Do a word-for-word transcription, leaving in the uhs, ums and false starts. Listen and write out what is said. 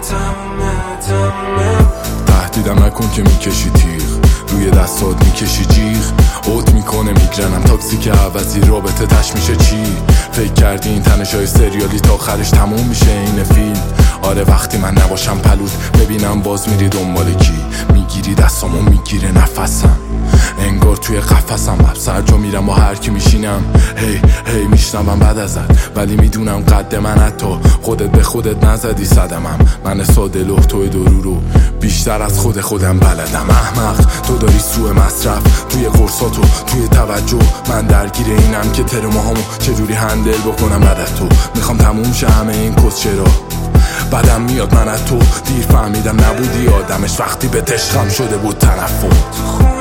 تمومه تمومه. تهدیدم نکن که میکشی تیغ، روی دستات میکشی جیغ. اوت میکنه میگرنم تاکسی که عوضی رابطه تش میشه چی؟ فکر کردی این تنشای سریالی تا آخرش تموم میشه این فیلم؟ آره وقتی من نباشم پلود ببینم باز میری دنبال کی. میگیری دستامو میگیره نفسم، انگار توی قفسم. لبس هر جا میرم با هر کی میشینم هی هی میشنوم بعد ازت، ولی میدونم قد من حتی خودت به خودت نزدی صدمم. من ساده لوح توی درو رو بیشتر از خود خودم بلدم. احمق تو داری سوء مصرف توی قرصاتو توی توجه. من درگیر اینم که ترماهامو چجوری هندل بکنم بعد از تو. میخوام تموم شه همه این کسچرا، بعدم میاد من از تو. دیر فهمیدم نبودی آدمش وقتی به عشقم شده بود تنفر.